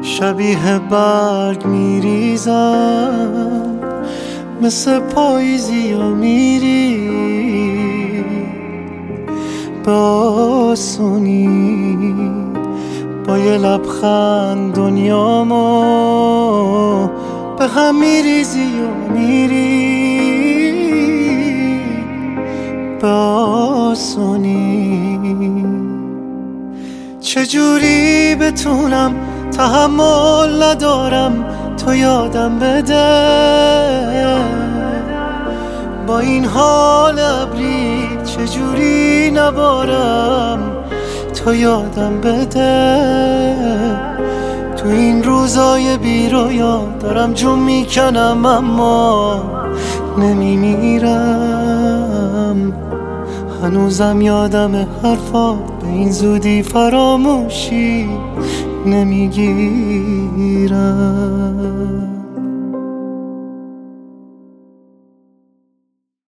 شبیه برگ میریزم مثل پاییزی یا میری به آسونی با یه لبخند دنیامو به هم میریزی یا میری به آسونی. چجوری بتونم تحمل ندارم تو یادم بده با این حال ابری چجوری نبارم تو یادم بده تو این روزای بی رویا دارم جون میکنم اما نمیمیرم هنوزم یادم حرفات به این زودی فراموشی نمیگیرم